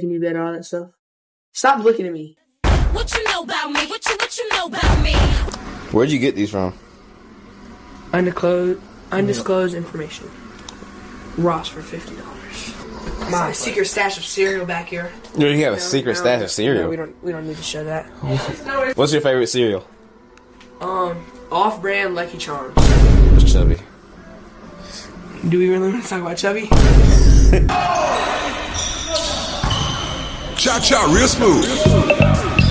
Can you bet all that stuff? Stop looking at me. What you know about me? What you know about me? Where'd you get these from? Undisclosed information. Ross for $50. My secret stash of cereal back here. You have a secret stash of cereal? No, we don't need to show that. What's your favorite cereal? Off-brand Lucky Charms. What's Chubby? Do we really want to talk about Chubby? Cha-cha, real smooth.